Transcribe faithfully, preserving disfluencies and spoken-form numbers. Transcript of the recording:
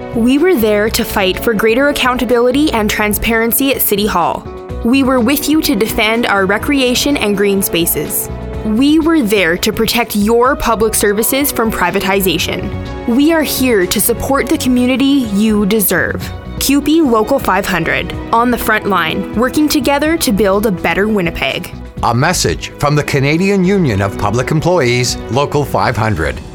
We were there to fight for greater accountability and transparency at City Hall. We were with you to defend our recreation and green spaces. We were there to protect your public services from privatization. We are here to support the community you deserve. C U P E Local five hundred, on the front line, working together to build a better Winnipeg. A message from the Canadian Union of Public Employees, Local five hundred.